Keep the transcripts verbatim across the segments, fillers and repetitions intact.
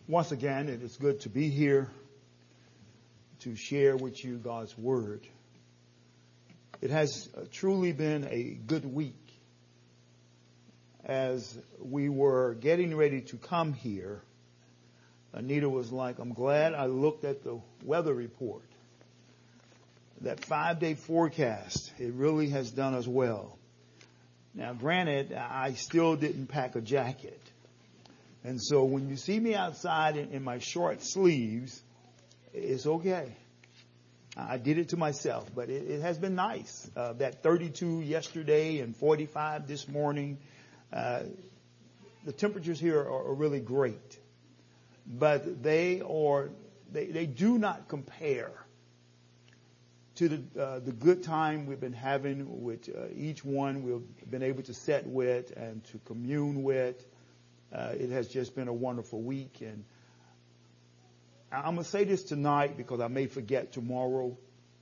Once again, it is good to be here to share with you God's Word. It has truly been a good week. As we were getting ready to come here, Anita was like, I'm glad I looked at the weather report. That five-day forecast, it really has done us well. Now, granted, I still didn't pack a jacket. And so when you see me outside in, in my short sleeves, it's okay. I did it to myself, but it, it has been nice. Uh, that thirty-two yesterday and forty-five this morning. Uh, the temperatures here are, are really great, but they are they, they do not compare to the uh, the good time we've been having with uh, each one we've been able to sit with and to commune with. Uh, it has just been a wonderful week, and I'm going to say this tonight because I may forget tomorrow.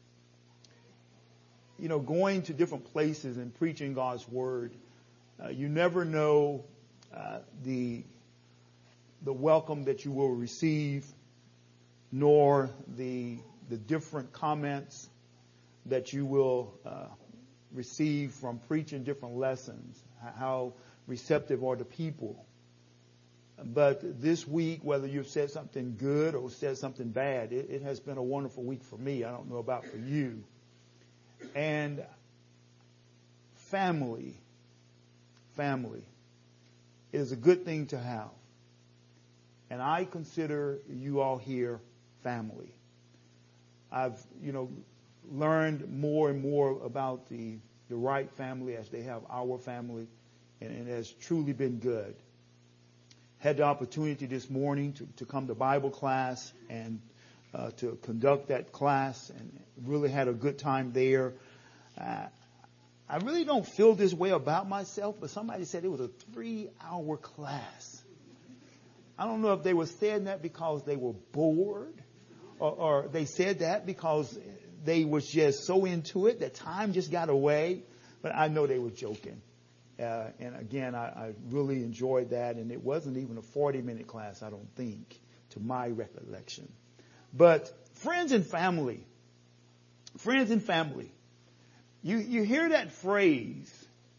You know, going to different places and preaching God's Word, uh, you never know uh, the the welcome that you will receive, nor the the different comments that you will uh, receive from preaching different lessons. How receptive are the people? But this week, whether you've said something good or said something bad, it, it has been a wonderful week for me. I don't know about for you. And family, family is a good thing to have. And I consider you all here family. I've, you know, learned more and more about the, the Wright family as they have our family, and, and it has truly been good. Had the opportunity this morning to, to come to Bible class and uh, to conduct that class, and really had a good time there. Uh, I really don't feel this way about myself, but somebody said it was a three-hour class. I don't know if they were saying that because they were bored, or, or they said that because they was just so into it that time just got away. But I know they were joking. Uh, and again, I, I really enjoyed that. And it wasn't even a forty minute class, I don't think, to my recollection. But friends and family, friends and family, you, you hear that phrase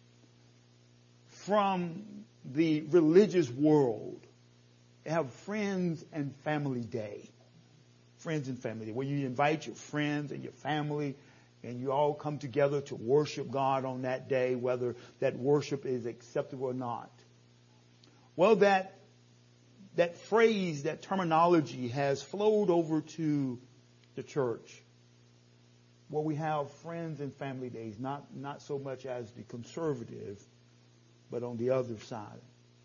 from the religious world. Have friends and family day. Friends and family day, where you invite your friends and your family, and you all come together to worship God on that day, whether that worship is acceptable or not. Well, that that phrase, that terminology has flowed over to the church, where we have friends and family days, not, not so much as the conservative, but on the other side.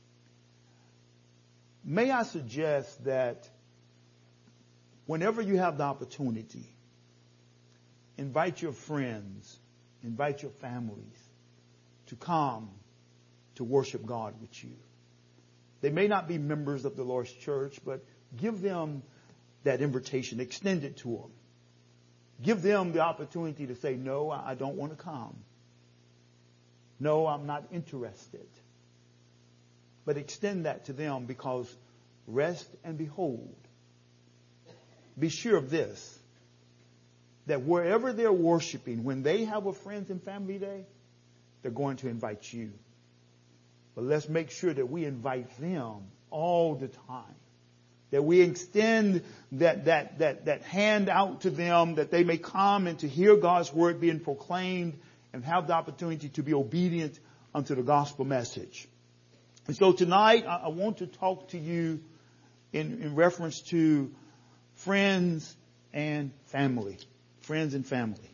May I suggest that whenever you have the opportunity, invite your friends, invite your families to come to worship God with you. They may not be members of the Lord's church, but give them that invitation, extend it to them. Give them the opportunity to say, no, I don't want to come. No, I'm not interested. But extend that to them, because rest and behold, be sure of this, that wherever they're worshiping, when they have a friends and family day, they're going to invite you. But let's make sure that we invite them all the time. That we extend that, that, that, that hand out to them, that they may come and to hear God's word being proclaimed and have the opportunity to be obedient unto the gospel message. And so tonight, I, I want to talk to you in, in reference to friends and family. Friends and family.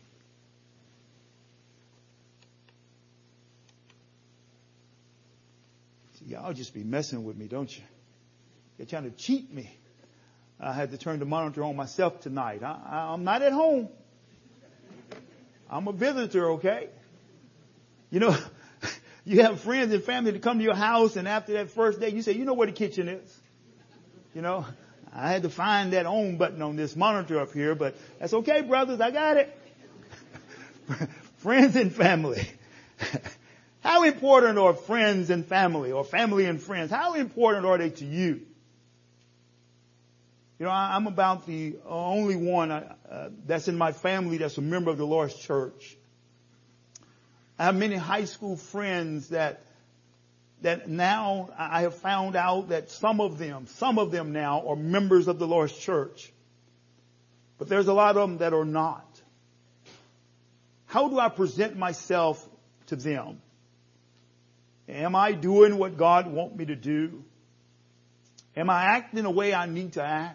See, y'all just be messing with me, don't you? You're trying to cheat me. I had to turn the monitor on myself tonight. I, I, I'm not at home. I'm a visitor, okay? You know, you have friends and family to come to your house, and after that first day, you say, you know where the kitchen is. You know, I had to find that on button on this monitor up here, but that's okay, brothers. I got it. Friends and family. How important are friends and family, or family and friends? How important are they to you? You know, I, I'm about the only one uh, that's in my family that's a member of the Lord's church. I have many high school friends that that now I have found out that some of them, some of them now are members of the Lord's church. But there's a lot of them that are not. How do I present myself to them? Am I doing what God wants me to do? Am I acting the way I need to act?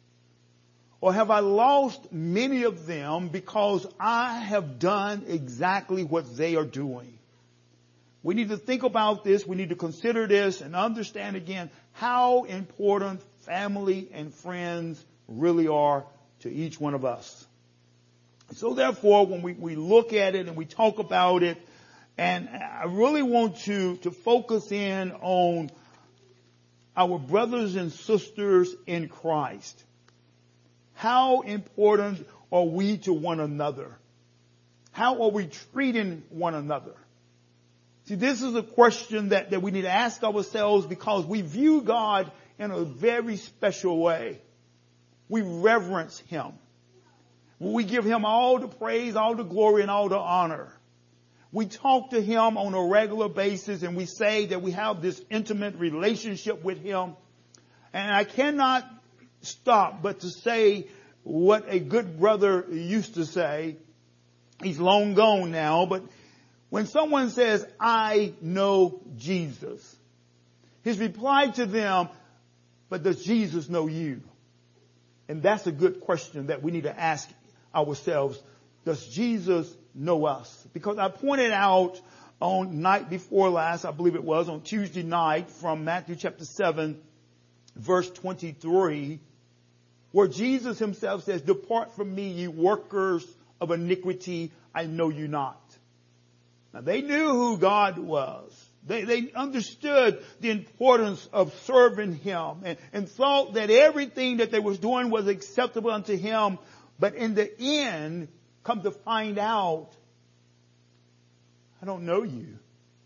Or have I lost many of them because I have done exactly what they are doing? We need to think about this. We need to consider this and understand again how important family and friends really are to each one of us. So therefore, when we, we look at it and we talk about it, and I really want to, to focus in on our brothers and sisters in Christ. How important are we to one another? How are we treating one another? See, this is a question that, that we need to ask ourselves because we view God in a very special way. We reverence Him. We give Him all the praise, all the glory, and all the honor. We talk to Him on a regular basis and we say that we have this intimate relationship with Him. And I cannot stop but to say what a good brother used to say. He's long gone now, but when someone says, I know Jesus, his reply to them, but does Jesus know you? And that's a good question that we need to ask ourselves. Does Jesus know us? Because I pointed out on night before last, I believe it was, on Tuesday night from Matthew chapter seven, verse twenty-three, where Jesus himself says, depart from me, ye workers of iniquity, I know you not. Now they knew who God was. They, they understood the importance of serving Him and, and thought that everything that they was doing was acceptable unto Him. But in the end, come to find out, I don't know you.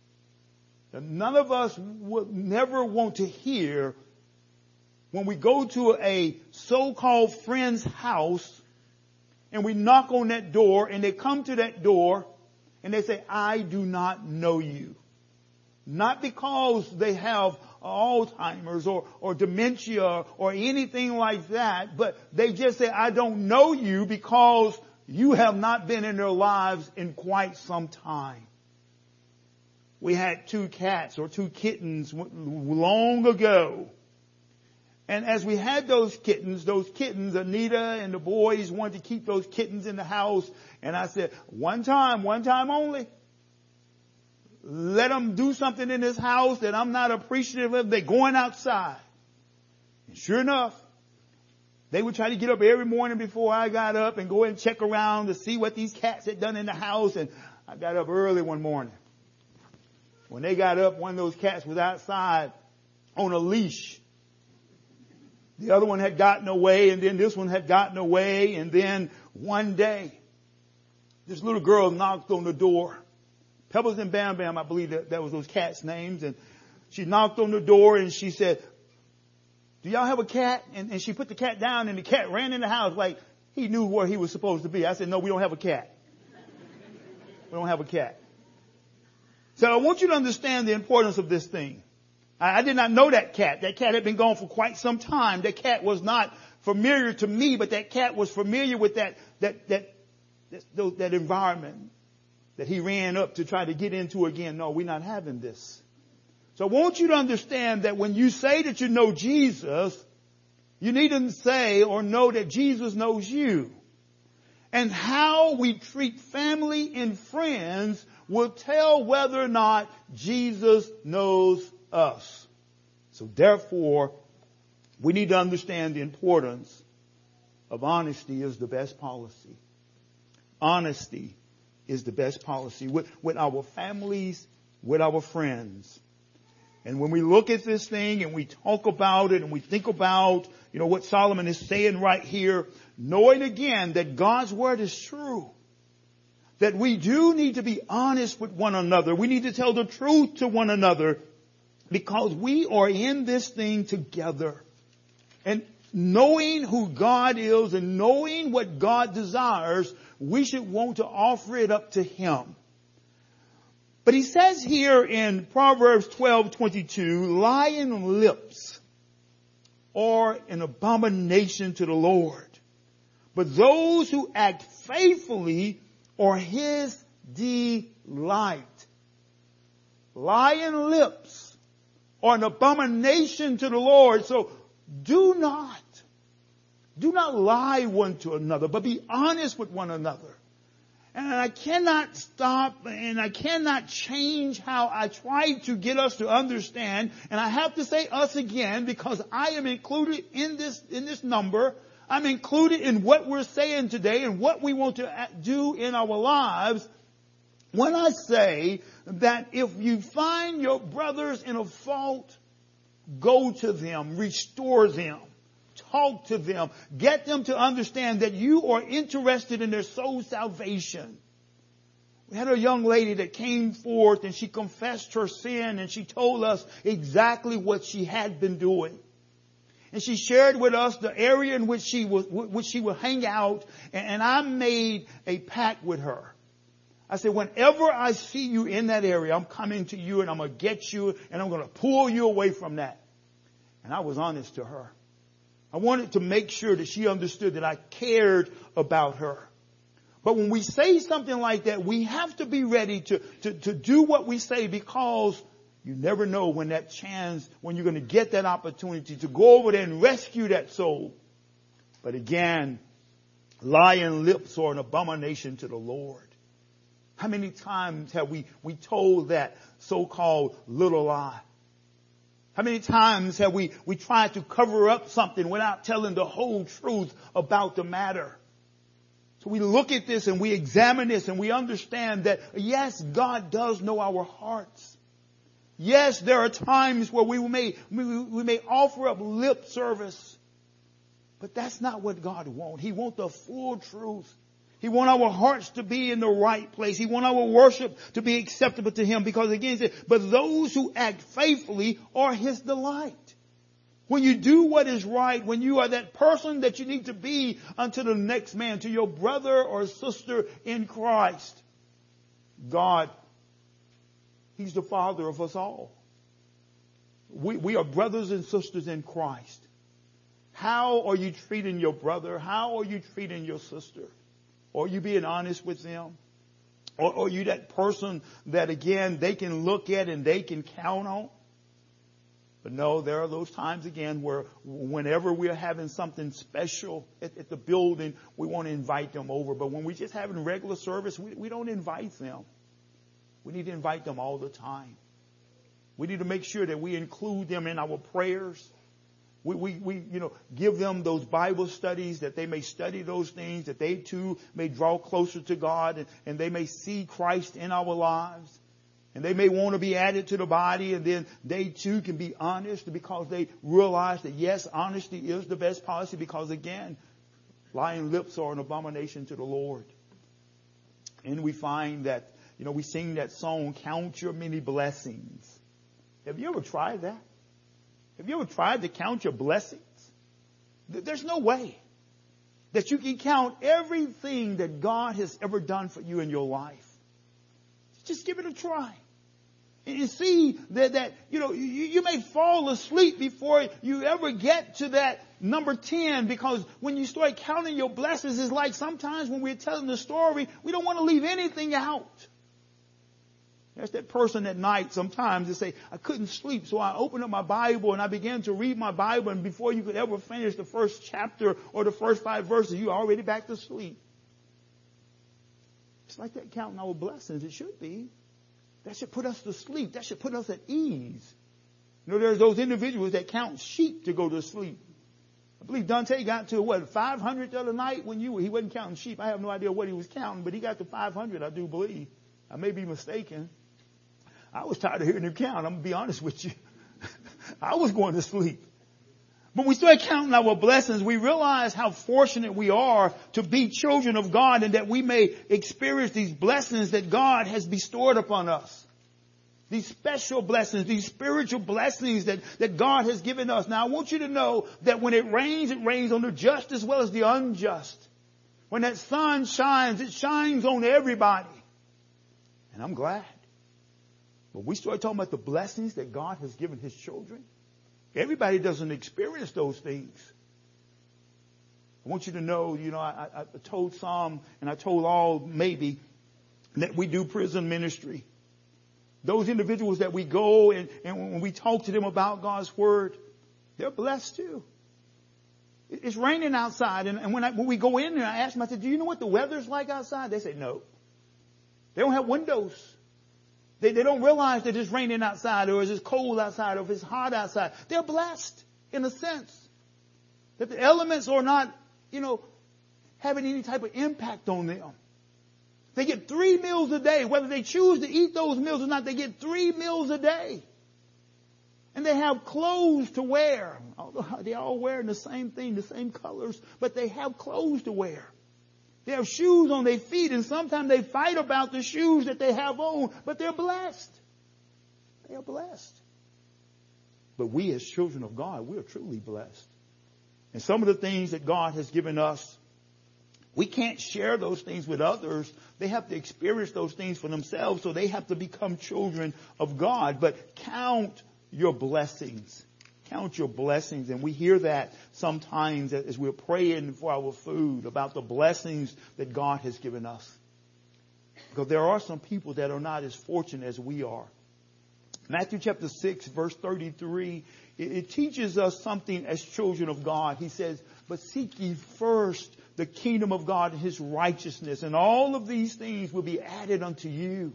None of us would never want to hear when we go to a so-called friend's house and we knock on that door and they come to that door and they say, I do not know you. Not because they have Alzheimer's or, or dementia or anything like that, but they just say, I don't know you because you have not been in their lives in quite some time. We had two cats or two kittens long ago. And as we had those kittens, those kittens, Anita and the boys wanted to keep those kittens in the house. And I said, one time, one time only. Let them do something in this house that I'm not appreciative of. They're going outside. And sure enough, they would try to get up every morning before I got up and go and check around to see what these cats had done in the house. And I got up early one morning. When they got up, one of those cats was outside on a leash. The other one had gotten away, and then this one had gotten away. And then one day, this little girl knocked on the door. Pebbles and Bam Bam, I believe that, that was those cats' names. And she knocked on the door and she said, do y'all have a cat? And, and she put the cat down and the cat ran in the house like he knew where he was supposed to be. I said, no, we don't have a cat. We don't have a cat. So I want you to understand the importance of this thing. I, I did not know that cat. That cat had been gone for quite some time. That cat was not familiar to me, but that cat was familiar with that, that, that, that, that environment that he ran up to try to get into again. No, we're not having this. So I want you to understand that when you say that you know Jesus, you need to say or know that Jesus knows you. And how we treat family and friends will tell whether or not Jesus knows us. So therefore, we need to understand the importance of honesty is the best policy. Honesty is the best policy with, with our families, with our friends. And when we look at this thing and we talk about it and we think about, you know, what Solomon is saying right here, knowing again that God's word is true, that we do need to be honest with one another. We need to tell the truth to one another because we are in this thing together. And knowing who God is and knowing what God desires, we should want to offer it up to Him. But he says here in Proverbs twelve twenty-two, lying lips are an abomination to the Lord, but those who act faithfully are His delight. Lying lips are an abomination to the Lord. So do not, do not lie one to another, but be honest with one another. And I cannot stop and I cannot change how I try to get us to understand. And I have to say us again because I am included in this, in this number. I'm included in what we're saying today and what we want to do in our lives. When I say that if you find your brothers in a fault, go to them, restore them. Talk to them. Get them to understand that you are interested in their soul salvation. We had a young lady that came forth and she confessed her sin and she told us exactly what she had been doing. And she shared with us the area in which she was, which she would hang out. And I made a pact with her. I said, whenever I see you in that area, I'm coming to you and I'm going to get you and I'm going to pull you away from that. And I was honest to her. I wanted to make sure that she understood that I cared about her. But when we say something like that, we have to be ready to, to, to do what we say because you never know when that chance, when you're going to get that opportunity to go over there and rescue that soul. But again, lying lips are an abomination to the Lord. How many times have we, we told that so-called little lie? How many times have we, we tried to cover up something without telling the whole truth about the matter? So we look at this and we examine this and we understand that yes, God does know our hearts. Yes, there are times where we may, we, we may offer up lip service, but that's not what God wants. He wants the full truth. He wants our hearts to be in the right place. He wants our worship to be acceptable to Him because again, he said, but those who act faithfully are His delight. When you do what is right, when you are that person that you need to be unto the next man, to your brother or sister in Christ, God, He's the Father of us all. We, we are brothers and sisters in Christ. How are you treating your brother? How are you treating your sister? Or you being honest with them? Or, or you that person that again they can look at and they can count on? But no, there are those times again where whenever we're having something special at, at the building, we want to invite them over. But when we're just having regular service, we, we don't invite them. We need to invite them all the time. We need to make sure that we include them in our prayers. We, we, we, you know, give them those Bible studies that they may study those things, that they too may draw closer to God and, and they may see Christ in our lives. And they may want to be added to the body and then they too can be honest because they realize that yes, honesty is the best policy because again, lying lips are an abomination to the Lord. And we find that, you know, we sing that song, Count Your Many Blessings. Have you ever tried that? Have you ever tried to count your blessings? There's no way that you can count everything that God has ever done for you in your life. Just give it a try. And see that, that you know, you, you may fall asleep before you ever get to that number ten because when you start counting your blessings, it's like sometimes when we're telling the story, we don't want to leave anything out. There's that person at night sometimes that say, I couldn't sleep, so I opened up my Bible and I began to read my Bible, and before you could ever finish the first chapter or the first five verses, you're already back to sleep. It's like that counting our blessings. It should be. That should put us to sleep. That should put us at ease. You know, there's those individuals that count sheep to go to sleep. I believe Dante got to, what, five hundred the other night when you, he wasn't counting sheep. I have no idea what he was counting, but he got to five hundred, I do believe. I may be mistaken. I was tired of hearing him count. I'm going to be honest with you. I was going to sleep. But we start counting our blessings. We realize how fortunate we are to be children of God and that we may experience these blessings that God has bestowed upon us. These special blessings, these spiritual blessings that, that God has given us. Now I want you to know that when it rains, it rains on the just as well as the unjust. When that sun shines, it shines on everybody. And I'm glad. But we start talking about the blessings that God has given his children. Everybody doesn't experience those things. I want you to know, you know, I, I told some and I told all maybe that we do prison ministry. Those individuals that we go and, and when we talk to them about God's word, they're blessed too. It's raining outside. And, and when, I, when we go in there, I ask them, I said, do you know what the weather's like outside? They say, no. They don't have windows. They, they don't realize that it's raining outside or it's cold outside or if it's hot outside. They're blessed in a sense that the elements are not, you know, having any type of impact on them. They get three meals a day. Whether they choose to eat those meals or not, they get three meals a day. And they have clothes to wear. Although they all wearing the same thing, the same colors, but they have clothes to wear. They have shoes on their feet, and sometimes they fight about the shoes that they have on, but they're blessed. They are blessed. But we as children of God, we are truly blessed. And some of the things that God has given us, we can't share those things with others. They have to experience those things for themselves, so they have to become children of God. But count your blessings. Count your blessings. And we hear that sometimes as we're praying for our food about the blessings that God has given us. Because there are some people that are not as fortunate as we are. Matthew chapter six, verse thirty-three, it, it teaches us something as children of God. He says, but seek ye first the kingdom of God and his righteousness, and all of these things will be added unto you.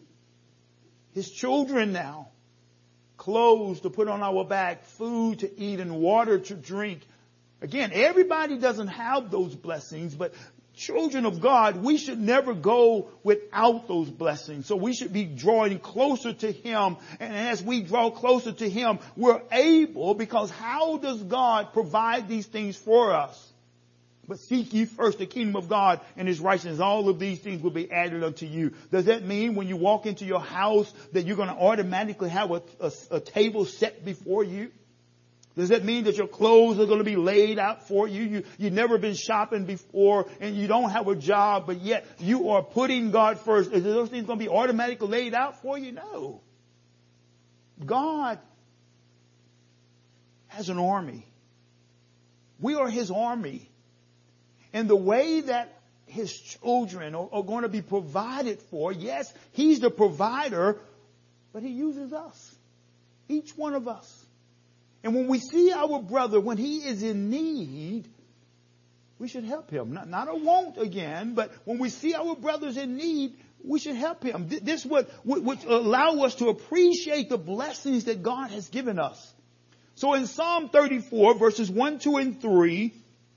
His children now. Clothes to put on our back, food to eat, and water to drink. Again, everybody doesn't have those blessings, but children of God, we should never go without those blessings. So we should be drawing closer to him. And as we draw closer to him, we're able, because how does God provide these things for us? But seek ye first the kingdom of God and his righteousness. All of these things will be added unto you. Does that mean when you walk into your house that you're going to automatically have a, a, a table set before you? Does that mean that your clothes are going to be laid out for you? You, you've never been shopping before and you don't have a job, but yet you are putting God first. Is those things going to be automatically laid out for you? No. God has an army. We are his army. And the way that his children are, are going to be provided for, yes, he's the provider, but he uses us. Each one of us. And when we see our brother, when he is in need, we should help him. Not, not a want again, but when we see our brothers in need, we should help him. This would, would, would allow us to appreciate the blessings that God has given us. So in Psalm thirty-four, verses one, two, and three,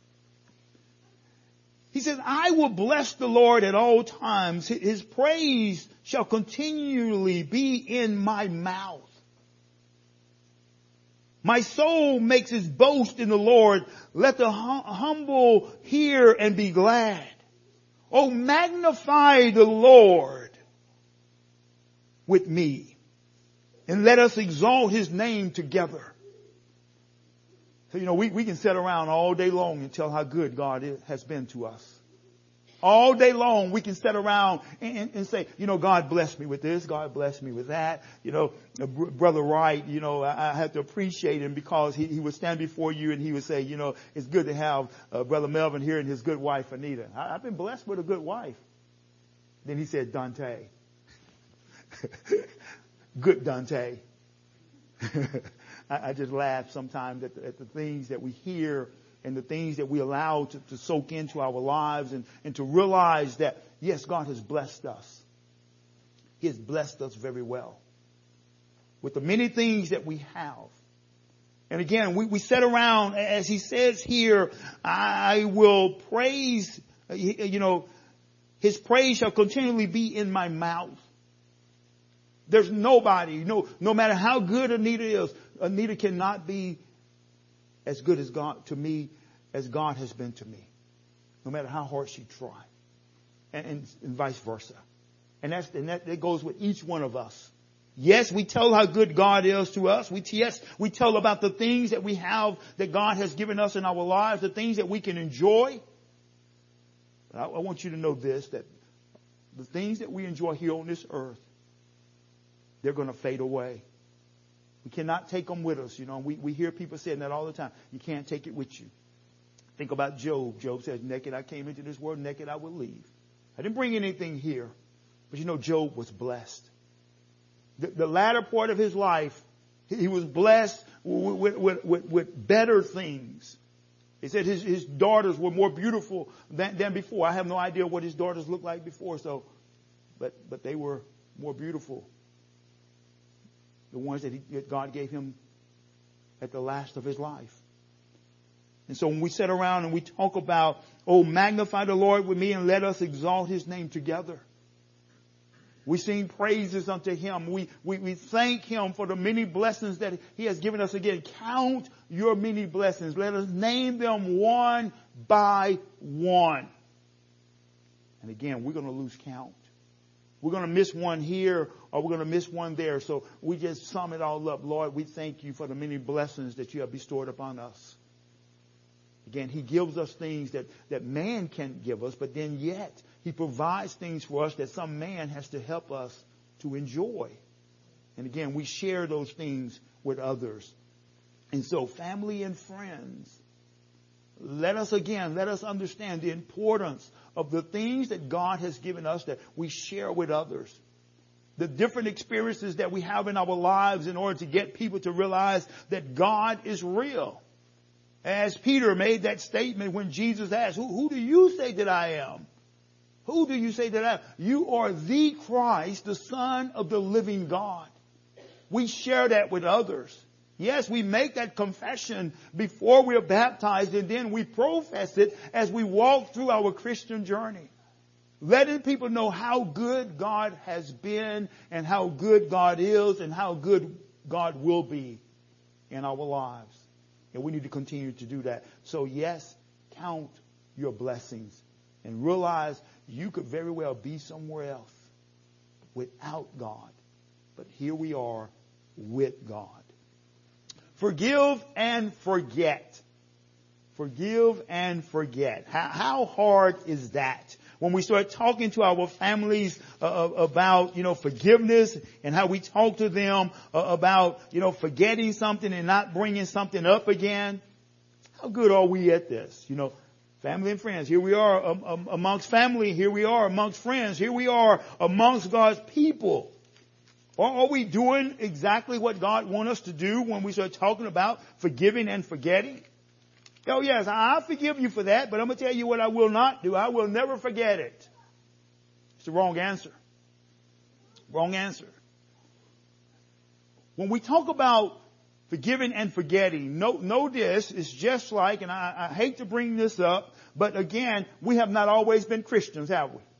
he says, I will bless the Lord at all times. His praise shall continually be in my mouth. My soul makes its boast in the Lord. Let the hum- humble hear and be glad. Oh, magnify the Lord with me, and let us exalt his name together. So, you know, we, we can sit around all day long and tell how good God is, has been to us. All day long, we can sit around and, and, and say, you know, God blessed me with this. God blessed me with that. You know, Brother Wright, you know, I, I have to appreciate him because he, he would stand before you and he would say, you know, it's good to have uh, Brother Melvin here and his good wife, Anita. I, I've been blessed with a good wife. Then he said, Dante. Good Dante. I just laugh sometimes at the, at the things that we hear and the things that we allow to, to soak into our lives, and, and to realize that, yes, God has blessed us. He has blessed us very well with the many things that we have. And again, we, we sit around, as he says here, I will praise, you know, his praise shall continually be in my mouth. There's nobody, no, no matter how good Anita is, Anita cannot be as good as God to me as God has been to me, no matter how hard she tried, and, and, and vice versa. And that's and that, that goes with each one of us. Yes, we tell how good God is to us. We, yes, we tell about the things that we have that God has given us in our lives, the things that we can enjoy. But I, I want you to know this, that the things that we enjoy here on this earth, they're going to fade away. We cannot take them with us. You know, we, we hear people saying that all the time. You can't take it with you. Think about Job. Job says, naked I came into this world, naked I will leave. I didn't bring anything here. But you know, Job was blessed. The, the latter part of his life, he was blessed with, with, with, with better things. He said his, his daughters were more beautiful than, than before. I have no idea what his daughters looked like before, so, but, but they were more beautiful. The ones that, he, that God gave him at the last of his life. And so when we sit around and we talk about, oh, magnify the Lord with me and let us exalt his name together. We sing praises unto him. We, we, we thank him for the many blessings that he has given us. Again, count your many blessings. Let us name them one by one. And again, we're going to lose count. We're going to miss one here or we're going to miss one there. So we just sum it all up. Lord, we thank you for the many blessings that you have bestowed upon us. Again, he gives us things that, that man can't give us, but then yet he provides things for us that some man has to help us to enjoy. And again, we share those things with others. And so family and friends, let us again, let us understand the importance of the things that God has given us that we share with others. The different experiences that we have in our lives in order to get people to realize that God is real. As Peter made that statement when Jesus asked, who, who do you say that I am? Who do you say that I am? You are the Christ, the Son of the living God. We share that with others. Yes, we make that confession before we are baptized, and then we profess it as we walk through our Christian journey. Letting people know how good God has been and how good God is and how good God will be in our lives. And we need to continue to do that. So yes, count your blessings and realize you could very well be somewhere else without God. But here we are with God. Forgive and forget. Forgive and forget. How, how hard is that? When we start talking to our families uh, about, you know, forgiveness and how we talk to them uh, about, you know, forgetting something and not bringing something up again. How good are we at this? You know, family and friends. Here we are um, um, amongst family. Here we are amongst friends. Here we are amongst God's people. Are we doing exactly what God wants us to do when we start talking about forgiving and forgetting? Oh, yes, I forgive you for that, but I'm going to tell you what I will not do. I will never forget it. It's the wrong answer. Wrong answer. When we talk about forgiving and forgetting, know, know this, it's just like, and I, I hate to bring this up, but again, we have not always been Christians, have we?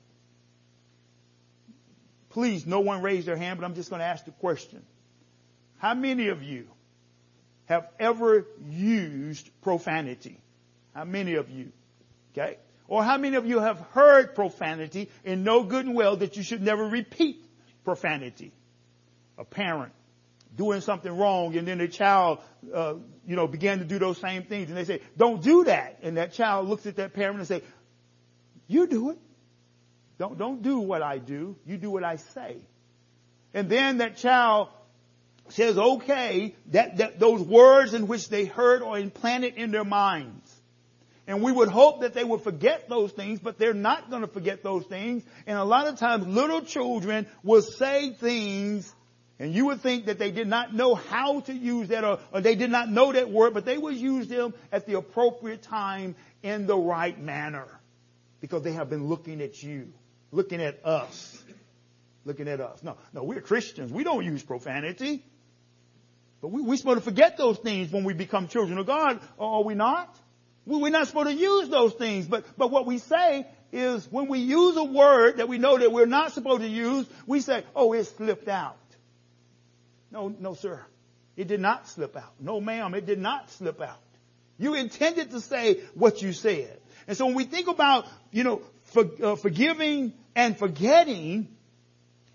Please, no one raise their hand, but I'm just going to ask the question. How many of you have ever used profanity? How many of you? Okay? Or how many of you have heard profanity and know good and well that you should never repeat profanity? A parent doing something wrong and then the child, uh, you know, began to do those same things and they say, don't do that. And that child looks at that parent and say, you do it. Don't, don't do what I do. You do what I say. And then that child says, okay, that, that those words in which they heard are implanted in their minds. And we would hope that they would forget those things, but they're not going to forget those things. And a lot of times little children will say things and you would think that they did not know how to use that or, or they did not know that word, but they would use them at the appropriate time in the right manner because they have been looking at you, looking at us, looking at us. No, no, we're Christians. We don't use profanity. But we, we're supposed to forget those things when we become children of God, are we not? We're not supposed to use those things. But, but what we say is when we use a word that we know that we're not supposed to use, we say, oh, it slipped out. No, no, sir. It did not slip out. No, ma'am, it did not slip out. You intended to say what you said. And so when we think about, you know, for, uh, forgiving and forgetting,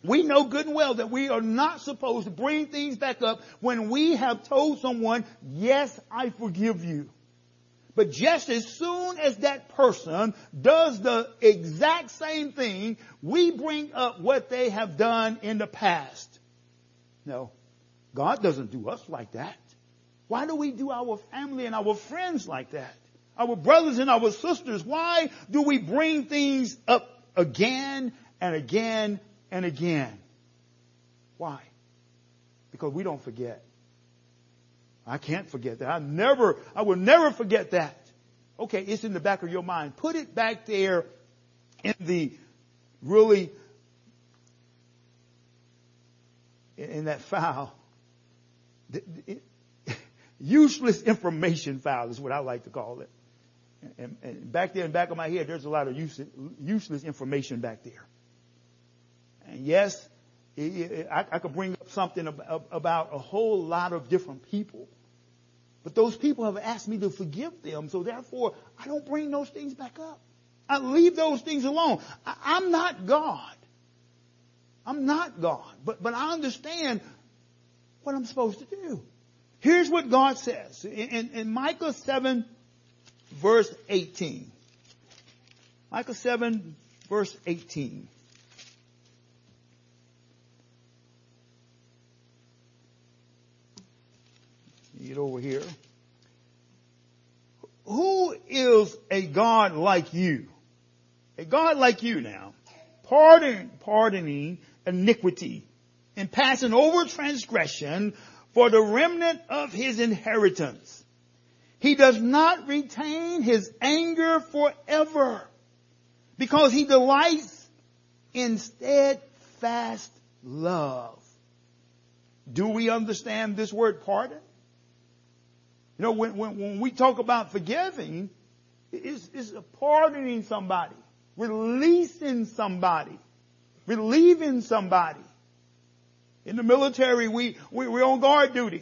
We know good and well that we are not supposed to bring things back up when we have told someone, yes, I forgive you. But just as soon as that person does the exact same thing, we bring up what they have done in the past. No, God doesn't do us like that. Why do we do our family and our friends like that? Our brothers and our sisters, why do we bring things up again and again and again? Why? Because we don't forget. I can't forget that. I never, I will never forget that. Okay, it's in the back of your mind. Put it back there in the really, in, in that file. The, the, useless information file is what I like to call it. And, and back there in the back of my head, there's a lot of useless, useless information back there. And yes, it, it, I, I could bring up something about, about a whole lot of different people. But those people have asked me to forgive them. So therefore, I don't bring those things back up. I leave those things alone. I, I'm not God. I'm not God. But, but I understand what I'm supposed to do. Here's what God says in, in, in Micah seven, verse eighteen. Micah seven, verse eighteen. Get over here. Who is a God like you? A God like you now. Pardon, pardoning iniquity and passing over transgression for the remnant of his inheritance. He does not retain his anger forever because he delights in steadfast love. Do we understand this word pardon? You know, when, when, when we talk about forgiving, it's, it's pardoning somebody, releasing somebody, relieving somebody. In the military, we, we, we're on guard duty.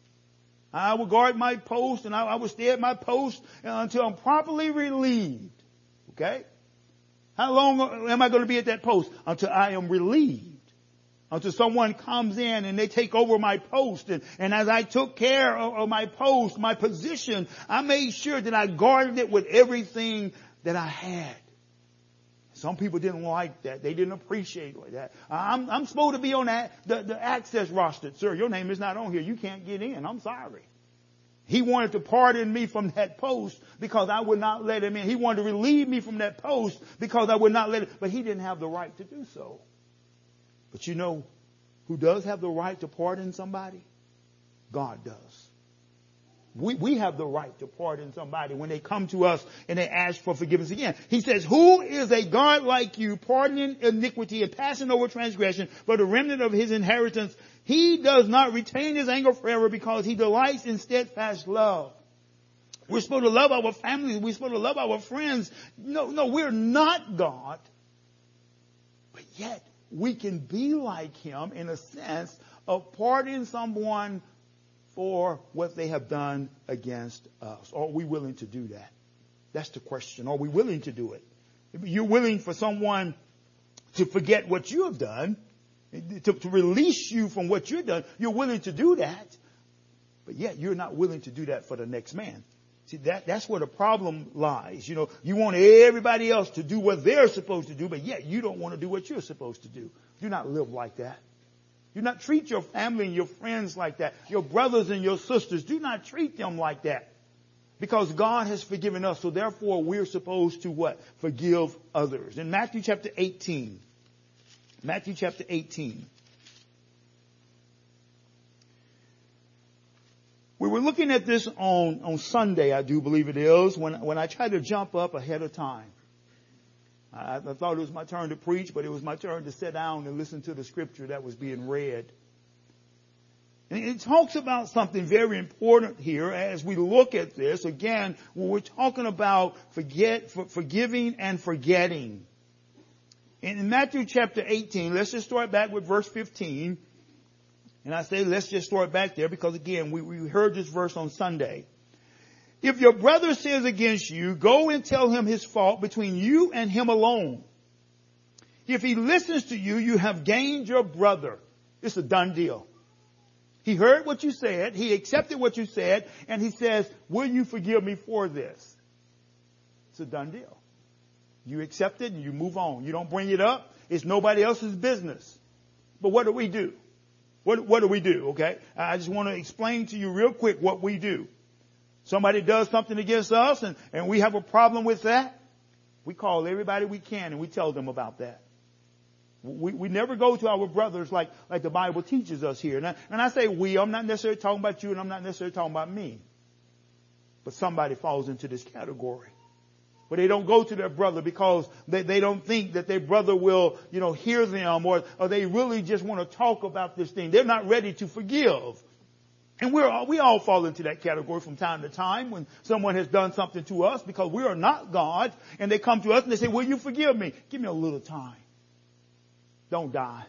I will guard my post and I, I will stay at my post until I'm properly relieved. Okay? How long am I going to be at that post? Until I am relieved. Until someone comes in and they take over my post. And, and as I took care of, of my post, my position, I made sure that I guarded it with everything that I had. Some people didn't like that. They didn't appreciate that. I'm, I'm supposed to be on that, the, the access roster. Sir, your name is not on here. You can't get in. I'm sorry. He wanted to pardon me from that post because I would not let him in. He wanted to relieve me from that post because I would not let him. But he didn't have the right to do so. But you know who does have the right to pardon somebody? God does. We, we have the right to pardon somebody when they come to us and they ask for forgiveness again. He says, who is a God like you, pardoning iniquity and passing over transgression for the remnant of his inheritance? He does not retain his anger forever because he delights in steadfast love. We're supposed to love our families. We're supposed to love our friends. No, no, we're not God. But yet, we can be like him in a sense of pardoning someone for what they have done against us. Are we willing to do that? That's the question. Are we willing to do it? If you're willing for someone to forget what you have done, to, to release you from what you've done, you're willing to do that. But yet you're not willing to do that for the next man. See, that, that's where the problem lies. You know, you want everybody else to do what they're supposed to do, but yet you don't want to do what you're supposed to do. Do not live like that. Do not treat your family and your friends like that. Your brothers and your sisters, do not treat them like that. Because God has forgiven us, so therefore we're supposed to what? Forgive others. In Matthew chapter eighteen, Matthew chapter eighteen. We were looking at this on, on Sunday, I do believe it is, when, when I tried to jump up ahead of time. I, I thought it was my turn to preach, but it was my turn to sit down and listen to the scripture that was being read. And it talks about something very important here as we look at this. Again, when we're talking about forget, for, forgiving and forgetting. In Matthew chapter eighteen, let's just start back with verse fifteen. And I say, let's just start back there because again, we, we heard this verse on Sunday. If your brother sins against you, go and tell him his fault between you and him alone. If he listens to you, you have gained your brother. It's a done deal. He heard what you said. He accepted what you said. And he says, will you forgive me for this? It's a done deal. You accept it and you move on. You don't bring it up. It's nobody else's business. But what do we do? What, what do we do? Okay. I just want to explain to you real quick what we do. Somebody does something against us and, and we have a problem with that. We call everybody we can and we tell them about that. We, we never go to our brothers like, like the Bible teaches us here. And I, and I say we, I'm not necessarily talking about you and I'm not necessarily talking about me. But somebody falls into this category. But they don't go to their brother because they, they don't think that their brother will, you know, hear them or, or they really just want to talk about this thing. They're not ready to forgive. And we're all, we all fall into that category from time to time when someone has done something to us because we are not God and they come to us and they say, will you forgive me? Give me a little time. Don't die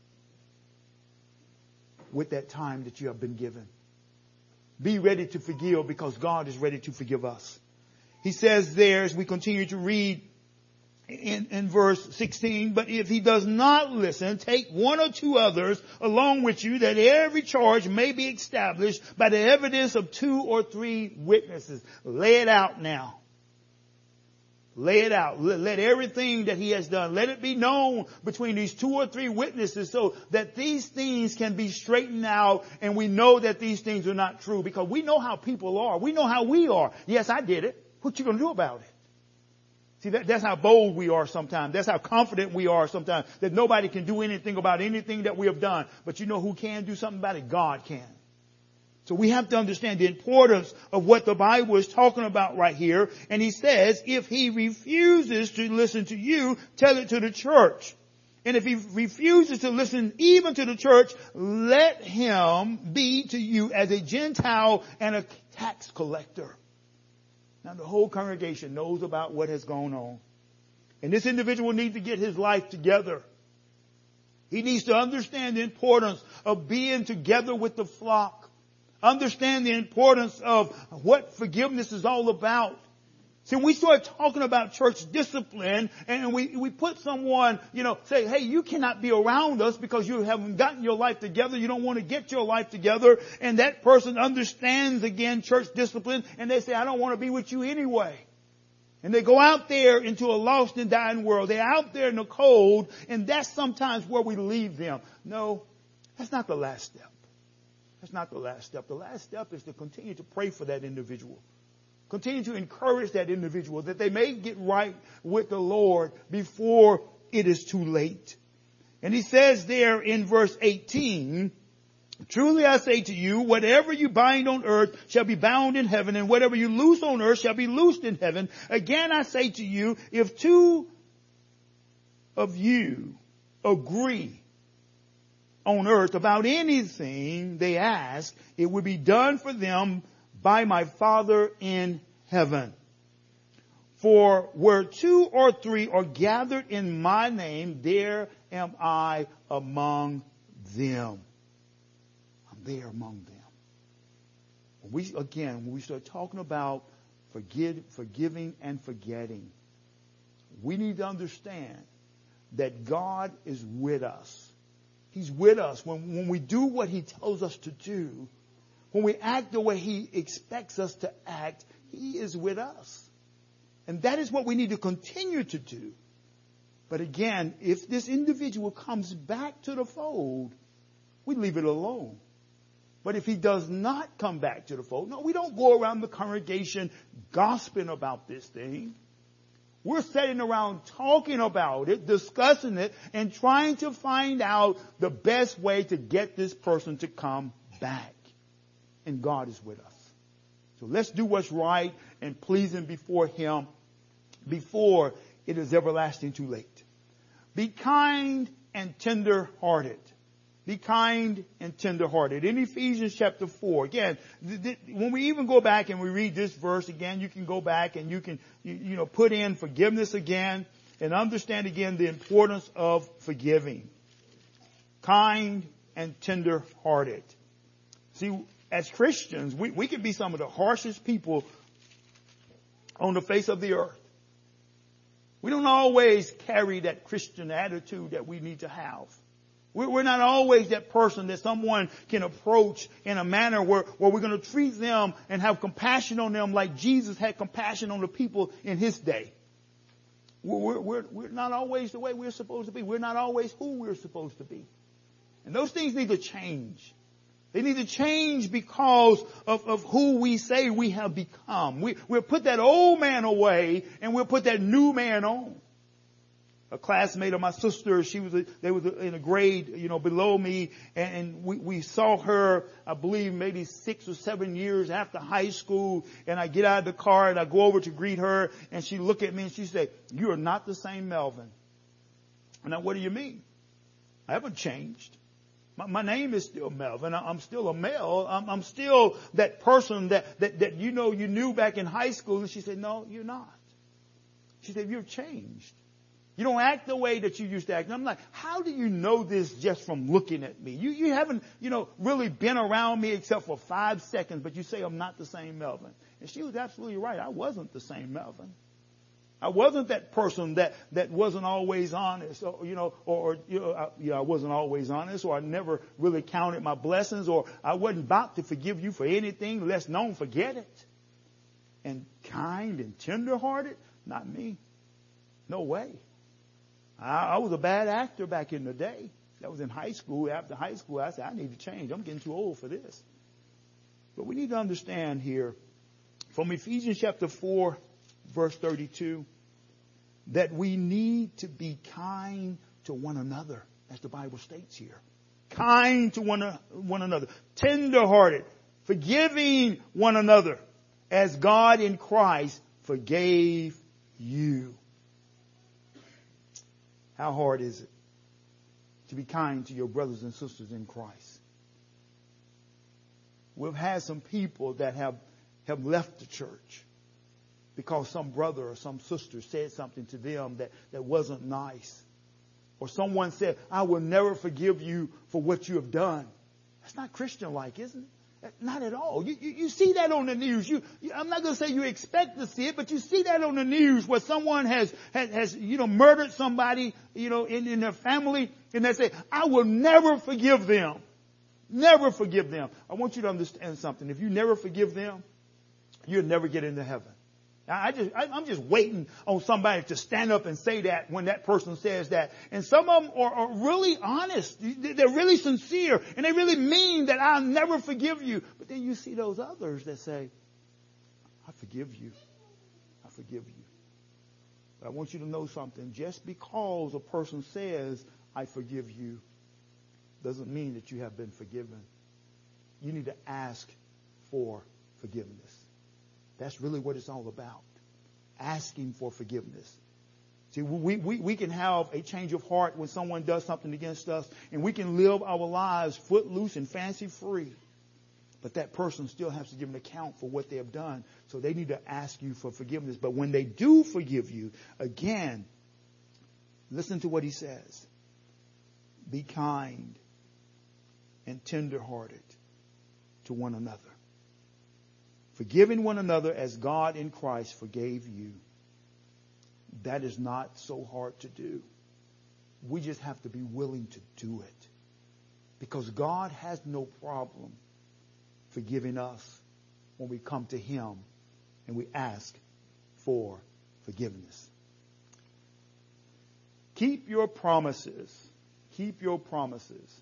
with that time that you have been given. Be ready to forgive because God is ready to forgive us. He says there as we continue to read in, in verse sixteen, but if he does not listen, take one or two others along with you that every charge may be established by the evidence of two or three witnesses. Lay it out now. Lay it out. Let, let everything that he has done, let it be known between these two or three witnesses so that these things can be straightened out and we know that these things are not true because we know how people are. We know how we are. Yes, I did it. What you going to do about it? See, that, that's how bold we are sometimes. That's how confident we are sometimes that nobody can do anything about anything that we have done. But you know who can do something about it? God can. So we have to understand the importance of what the Bible is talking about right here. And he says, if he refuses to listen to you, tell it to the church. And if he refuses to listen even to the church, let him be to you as a Gentile and a tax collector. Now the whole congregation knows about what has gone on. And this individual needs to get his life together. He needs to understand the importance of being together with the flock. Understand the importance of what forgiveness is all about. See, when we start talking about church discipline and we, we put someone, you know, say, hey, you cannot be around us because you haven't gotten your life together. You don't want to get your life together. And that person understands, again, church discipline. And they say, I don't want to be with you anyway. And they go out there into a lost and dying world. They're out there in the cold. And that's sometimes where we leave them. No, that's not the last step. That's not the last step. The last step is to continue to pray for that individual. Continue to encourage that individual that they may get right with the Lord before it is too late. And he says there in verse eighteen, truly I say to you, whatever you bind on earth shall be bound in heaven, and whatever you loose on earth shall be loosed in heaven. Again I say to you, if two of you agree on earth about anything they ask, it will be done for them by my Father in heaven. For where two or three are gathered in my name, there am I among them. I'm there among them. When we, again, when we start talking about forgive, forgiving and forgetting, we need to understand that God is with us. He's with us. When, when we do what he tells us to do, when we act the way he expects us to act, he is with us. And that is what we need to continue to do. But again, if this individual comes back to the fold, we leave it alone. But if he does not come back to the fold, no, we don't go around the congregation gossiping about this thing. We're sitting around talking about it, discussing it, and trying to find out the best way to get this person to come back. And God is with us. So let's do what's right and pleasing before him before it is everlasting too late. Be kind and tender-hearted. Be kind and tender-hearted. In Ephesians chapter four, again, th- th- when we even go back and we read this verse again, you can go back and you can, you, you know, put in forgiveness again and understand again the importance of forgiving. Kind and tender-hearted. See, as Christians, we, we can be some of the harshest people on the face of the earth. We don't always carry that Christian attitude that we need to have. We're not always that person that someone can approach in a manner where, where we're going to treat them and have compassion on them like Jesus had compassion on the people in his day. We're, we're, we're not always the way we're supposed to be. We're not always who we're supposed to be. And those things need to change. They need to change because of, of who we say we have become. We, we'll put that old man away and we'll put that new man on. A classmate of my sister, she was, a, they was in a grade, you know, below me, and, and we, we saw her, I believe, maybe six or seven years after high school, and I get out of the car and I go over to greet her, and she looked at me and she said, "You are not the same Melvin." And now, what do you mean? I haven't changed. My, my name is still Melvin. I, I'm still a male. I'm, I'm still that person that, that, that you know you knew back in high school. And she said, "No, you're not." She said, "You've changed. You don't act the way that you used to act." And I'm like, how do you know this just from looking at me? You, you haven't, you know, really been around me except for five seconds, but you say I'm not the same Melvin. And she was absolutely right. I wasn't the same Melvin. I wasn't that person that, that wasn't always honest, or, you know, or, or you know, I, you know, I wasn't always honest, or I never really counted my blessings, or I wasn't about to forgive you for anything, less known, forget it. And kind and tenderhearted? Not me. No way. I, I was a bad actor back in the day. That was in high school. After high school, I said, I need to change. I'm getting too old for this. But we need to understand here from Ephesians chapter four, verse thirty-two, that we need to be kind to one another, as the Bible states here. Kind to one, one another. Tenderhearted. Forgiving one another as God in Christ forgave you. How hard is it to be kind to your brothers and sisters in Christ? We've had some people that have, have left the church because some brother or some sister said something to them that, that wasn't nice. Or someone said, "I will never forgive you for what you have done." That's not Christian-like, isn't it? Not at all. You, you, you see that on the news. You, you, I'm not going to say you expect to see it, but you see that on the news where someone has, has, has you know, murdered somebody, you know, in, in their family, and they say, "I will never forgive them." Never forgive them. I want you to understand something. If you never forgive them, you'll never get into heaven. I just, I, I'm just waiting on somebody to stand up and say that when that person says that. And some of them are, are really honest. They're really sincere. And they really mean that I'll never forgive you. But then you see those others that say, "I forgive you. I forgive you." But I want you to know something. Just because a person says, "I forgive you," doesn't mean that you have been forgiven. You need to ask for forgiveness. That's really what it's all about. Asking for forgiveness. See, we, we, we can have a change of heart when someone does something against us, and we can live our lives footloose and fancy free. But that person still has to give an account for what they have done. So they need to ask you for forgiveness. But when they do forgive you, again, listen to what he says. Be kind and tenderhearted to one another, forgiving one another as God in Christ forgave you. That is not so hard to do. We just have to be willing to do it. Because God has no problem forgiving us when we come to him and we ask for forgiveness. Keep your promises. Keep your promises.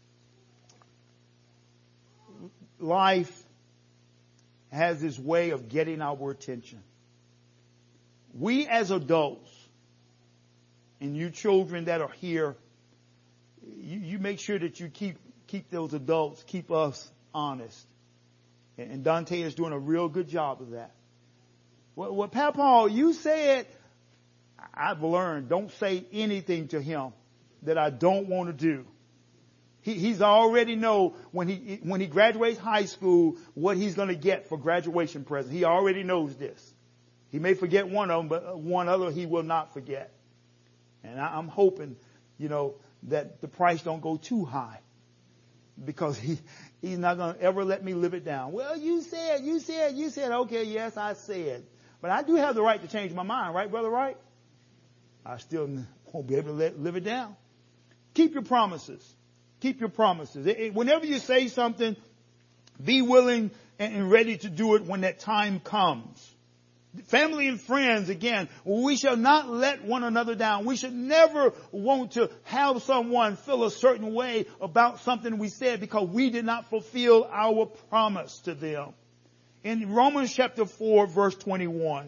Life has this way of getting our attention. We as adults, and you children that are here, you, you make sure that you keep keep those adults, keep us honest. And, and Dante is doing a real good job of that. What, what Papa, you said, I've learned, don't say anything to him that I don't want to do. He, he's already know when he when he graduates high school what he's going to get for graduation present. He already knows this. He may forget one of them, but one other he will not forget. And I, I'm hoping, you know, that the price don't go too high, because he he's not going to ever let me live it down. Well, you said, you said, you said, okay, yes, I said. But I do have the right to change my mind, right, Brother Wright? I still won't be able to let, live it down. Keep your promises. Keep your promises. It, it, whenever you say something, be willing and, and ready to do it when that time comes. Family and friends, again, we shall not let one another down. We should never want to have someone feel a certain way about something we said because we did not fulfill our promise to them. In Romans chapter four, verse twenty-one,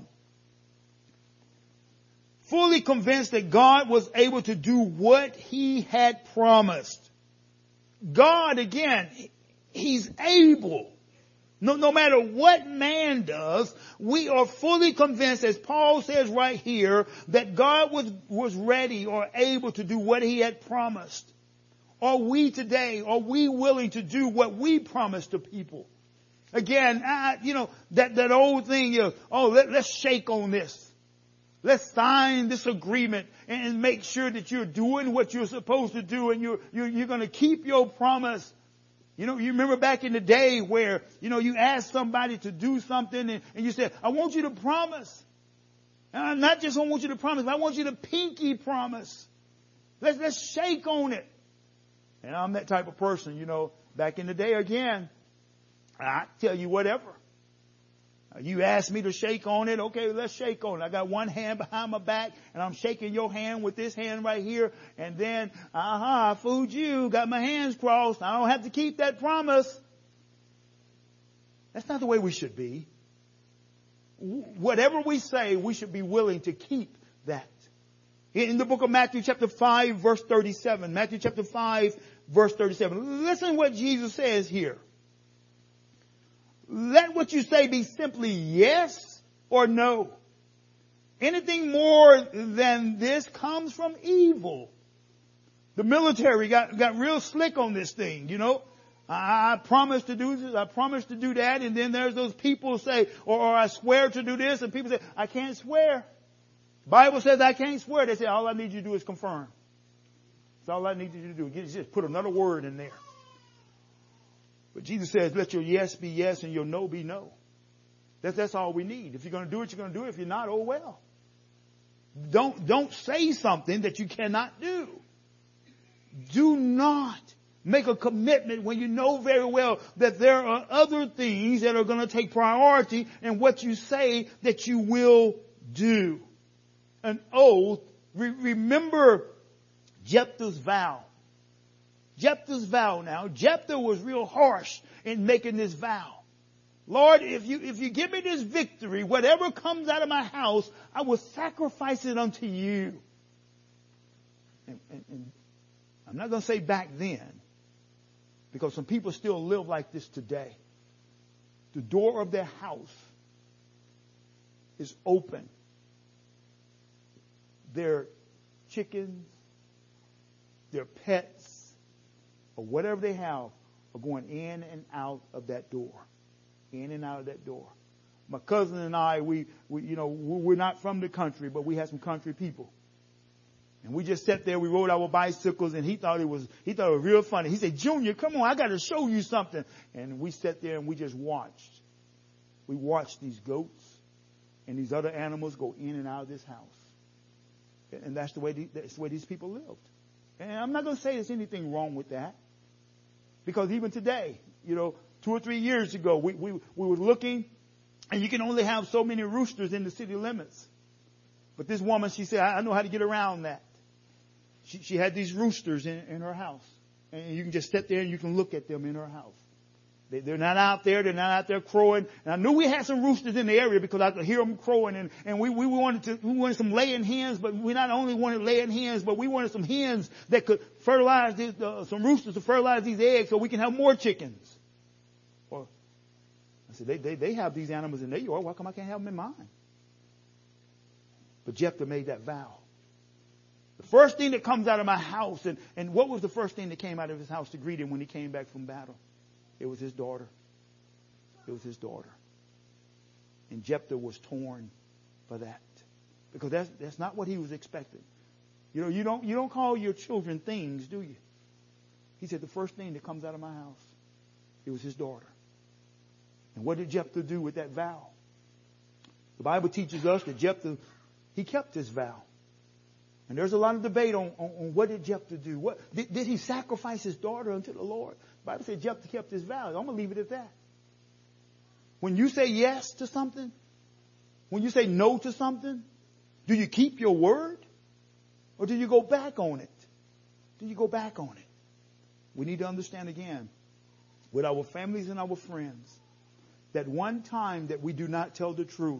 fully convinced that God was able to do what he had promised. God, again, he's able. No, no matter what man does, we are fully convinced, as Paul says right here, that God was, was ready or able to do what he had promised. Are we today, are we willing to do what we promised to people? Again, I, you know, that, that old thing, you know, oh, let, let's shake on this. Let's sign this agreement and make sure that you're doing what you're supposed to do and you're, you're, you're going to keep your promise. You know, you remember back in the day where, you know, you asked somebody to do something and, and you said, I want you to promise. And not just I want you to promise, but I want you to pinky promise. Let's, let's shake on it. And I'm that type of person, you know, back in the day again, I tell you whatever. You asked me to shake on it. Okay, let's shake on it. I got one hand behind my back and I'm shaking your hand with this hand right here. And then, uh-huh, I fooled you. Got my hands crossed. I don't have to keep that promise. That's not the way we should be. Whatever we say, we should be willing to keep that. In the book of Matthew chapter five, verse thirty-seven, Matthew chapter five, verse thirty-seven. Listen what Jesus says here. Let what you say be simply yes or no. Anything more than this comes from evil. The military got, got real slick on this thing, you know. I, I promise to do this, I promise to do that, and then there's those people say, or, or I swear to do this, and people say, I can't swear. Bible says I can't swear. They say, all I need you to do is confirm. That's all I need you to do. Just put another word in there. But Jesus says, let your yes be yes and your no be no. That's, that's all we need. If you're going to do it, you're going to do it. If you're not, oh well. Don't, don't say something that you cannot do. Do not make a commitment when you know very well that there are other things that are going to take priority in what you say that you will do. An oath. Re- remember Jephthah's vow. Jephthah's vow now. Jephthah was real harsh in making this vow. Lord, if you, if you give me this victory, whatever comes out of my house, I will sacrifice it unto you. And, and, and I'm not going to say back then, because some people still live like this today. The door of their house is open. Their chickens, their pets, or whatever they have are going in and out of that door. In and out of that door. My cousin and I, we, we you know, we're not from the country, but we had some country people. And we just sat there, we rode our bicycles, and he thought it was, he thought it was real funny. He said, Junior, come on, I got to show you something. And we sat there and we just watched. We watched these goats and these other animals go in and out of this house. And that's the way, the, that's the way these people lived. And I'm not going to say there's anything wrong with that. Because even today, you know, two or three years ago, we, we, we were looking, and you can only have so many roosters in the city limits. But this woman, she said, I know how to get around that. She, she had these roosters in, in her house. And you can just sit there and you can look at them in her house. They, they're not out there. They're not out there crowing. And I knew we had some roosters in the area because I could hear them crowing. And, and we, we wanted to, we wanted some laying hens, but we not only wanted laying hens, but we wanted some hens that could fertilize these, uh, some roosters to fertilize these eggs so we can have more chickens. Or I said, they, they, they have these animals in their yard. Why come I can't have them in mine? But Jephthah made that vow. The first thing that comes out of my house, and, and what was the first thing that came out of his house to greet him when he came back from battle? It was his daughter. It was his daughter. And Jephthah was torn for that. Because that's, that's not what he was expecting. You know, you don't, you don't call your children things, do you? He said the first thing that comes out of my house, it was his daughter. And what did Jephthah do with that vow? The Bible teaches us that Jephthah, he kept his vow. And there's a lot of debate on, on, on what did Jephthah do? What did, did he sacrifice his daughter unto the Lord? The Bible said Jephthah kept his vows. I'm going to leave it at that. When you say yes to something, when you say no to something, do you keep your word? Or do you go back on it? Do you go back on it? We need to understand again, with our families and our friends, that one time that we do not tell the truth.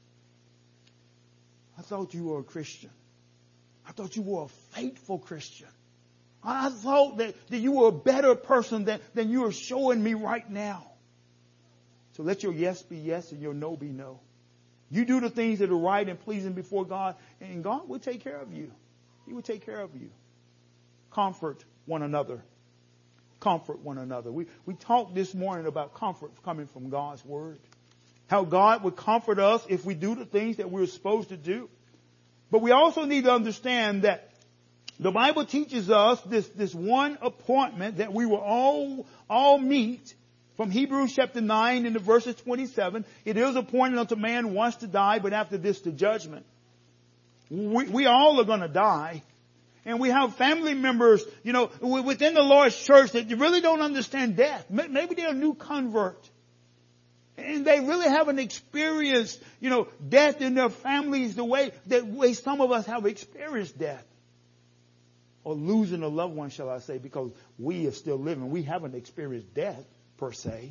I thought you were a Christian. I thought you were a faithful Christian. I thought that, that you were a better person than, than you are showing me right now. So let your yes be yes and your no be no. You do the things that are right and pleasing before God, and God will take care of you. He will take care of you. Comfort one another. Comfort one another. We, we talked this morning about comfort coming from God's word. How God would comfort us if we do the things that we're supposed to do. But we also need to understand that the Bible teaches us this, this one appointment that we will all, all meet from Hebrews chapter nine into verses twenty-seven. It is appointed unto man once to die, but after this the judgment. We, we all are going to die. And we have family members, you know, within the Lord's church that really don't understand death. Maybe they're a new convert. And they really haven't experienced, you know, death in their families the way that way some of us have experienced death. Or losing a loved one, shall I say, because we are still living. We haven't experienced death, per se.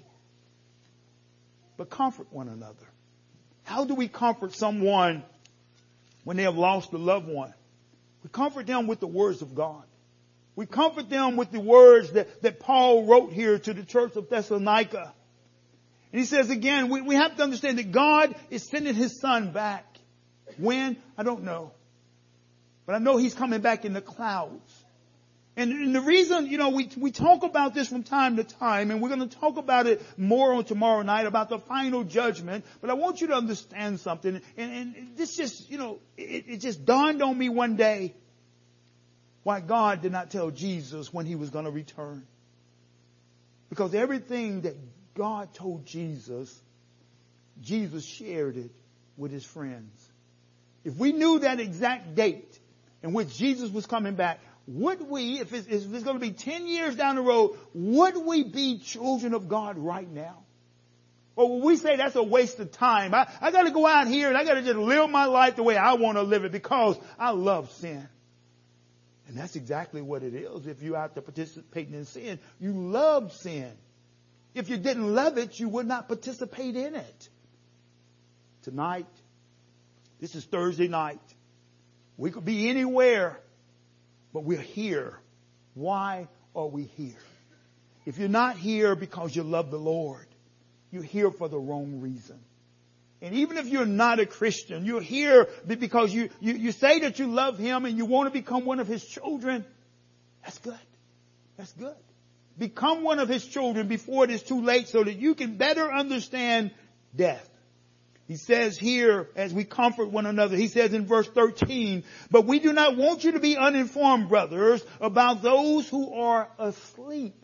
But comfort one another. How do we comfort someone when they have lost a loved one? We comfort them with the words of God. We comfort them with the words that, that Paul wrote here to the church of Thessalonica. And he says again, we, we have to understand that God is sending his son back. When? I don't know. But I know he's coming back in the clouds. And, and the reason, you know, we, we talk about this from time to time, and we're going to talk about it more on tomorrow night about the final judgment. But I want you to understand something. And, and this just, you know, it, it just dawned on me one day why God did not tell Jesus when he was going to return. Because everything that God told Jesus, Jesus shared it with his friends. If we knew that exact date in which Jesus was coming back, would we, if it's, if it's going to be ten years down the road, would we be children of God right now? Or would we say that's a waste of time? I, I got to go out here and I got to just live my life the way I want to live it because I love sin. And that's exactly what it is. If you're out there participating in sin, you love sin. If you didn't love it, you would not participate in it. Tonight, this is Thursday night. We could be anywhere, but we're here. Why are we here? If you're not here because you love the Lord, you're here for the wrong reason. And even if you're not a Christian, you're here because you, you, you say that you love him and you want to become one of his children. That's good. That's good. Become one of his children before it is too late so that you can better understand death. He says here, as we comfort one another, he says in verse thirteen, but we do not want you to be uninformed, brothers, about those who are asleep.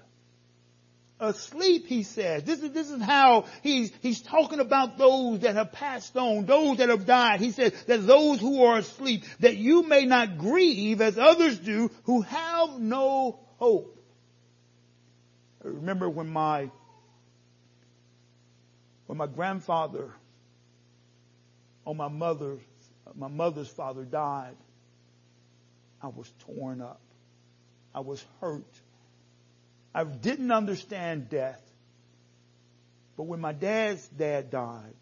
Asleep, he says. This is, this is how he's, he's talking about those that have passed on, those that have died. He says that those who are asleep, that you may not grieve as others do who have no hope. I remember when my, when my grandfather on my mother's, my mother's father died, I was torn up. I was hurt. I didn't understand death. But when my dad's dad died,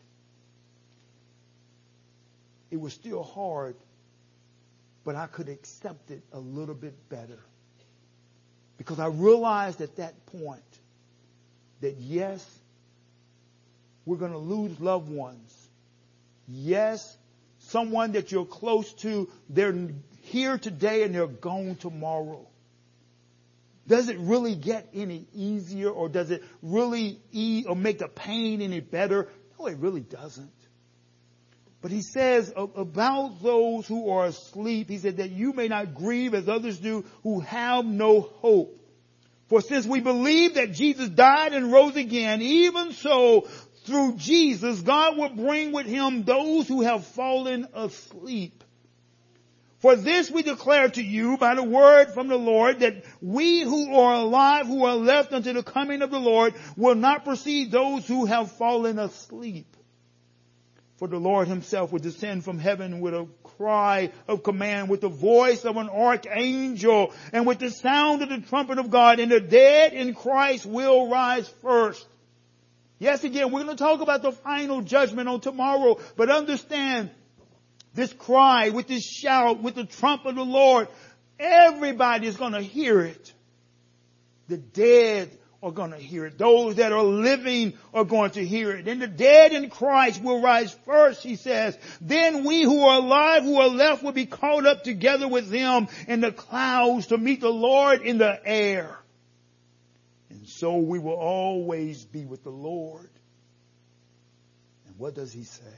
it was still hard, but I could accept it a little bit better. Because I realized at that point that yes, we're going to lose loved ones. Yes, someone that you're close to, they're here today and they're gone tomorrow. Does it really get any easier, or does it really ease or make the pain any better? No, it really doesn't. But he says about those who are asleep, he said that you may not grieve as others do who have no hope. For since we believe that Jesus died and rose again, even so through Jesus, God will bring with him those who have fallen asleep. For this we declare to you by the word from the Lord, that we who are alive, who are left until the coming of the Lord, will not precede those who have fallen asleep. For the Lord himself will descend from heaven with a cry of command, with the voice of an archangel, and with the sound of the trumpet of God, and the dead in Christ will rise first. Yes, again, we're going to talk about the final judgment on tomorrow, but understand this cry, with this shout, with the trump of the Lord, everybody is going to hear it. The dead are going to hear it. Those that are living are going to hear it. And the dead in Christ will rise first, he says. Then we who are alive, who are left, will be caught up together with them in the clouds to meet the Lord in the air. And so we will always be with the Lord. And what does he say?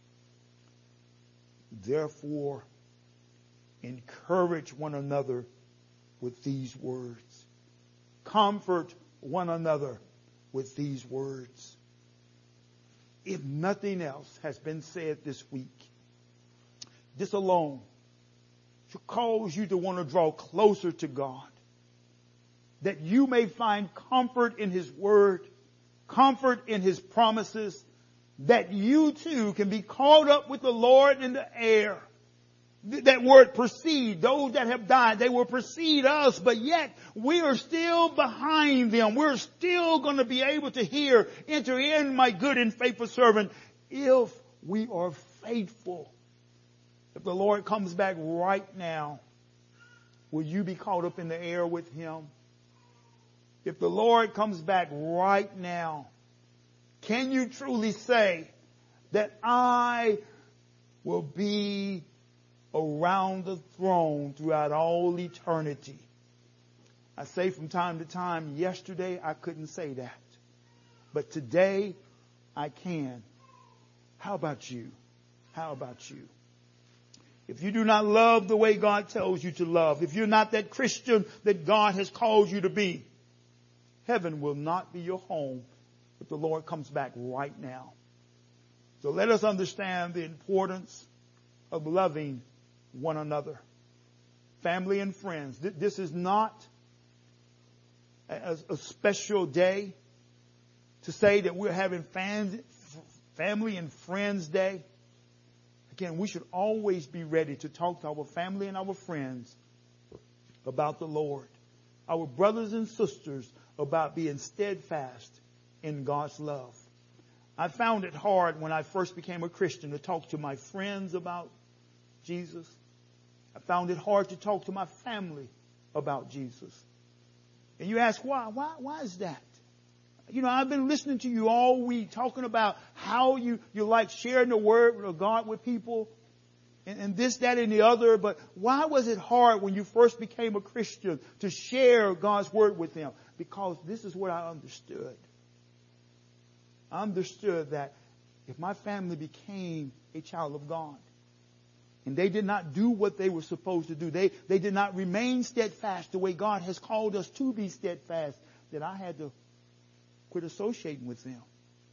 Therefore, encourage one another with these words. Comfort one another with these words. If nothing else has been said this week, this alone should cause you to want to draw closer to God, that you may find comfort in his word, comfort in his promises, that you too can be caught up with the Lord in the air. That word precede, those that have died, they will precede us, but yet we are still behind them. We're still going to be able to hear, enter in, my good and faithful servant, if we are faithful. If the Lord comes back right now, will you be caught up in the air with him? If the Lord comes back right now, can you truly say that I will be around the throne throughout all eternity? I say from time to time, yesterday I couldn't say that, but today I can. How about you? How about you? If you do not love the way God tells you to love, if you're not that Christian that God has called you to be, heaven will not be your home if the Lord comes back right now. So let us understand the importance of loving one another. Family and friends. This is not a, a special day to say that we're having fans, family and friends day. Again, we should always be ready to talk to our family and our friends about the Lord. Our brothers and sisters about being steadfast in God's love. I found it hard when I first became a Christian to talk to my friends about Jesus. I found it hard to talk to my family about Jesus. And you ask why? Why, why is that? You know, I've been listening to you all week talking about how you, you like sharing the word of God with people and, and this, that, and the other. But why was it hard when you first became a Christian to share God's word with them? Because this is what I understood. I understood that if my family became a child of God and they did not do what they were supposed to do, they, they did not remain steadfast the way God has called us to be steadfast, that I had to quit associating with them.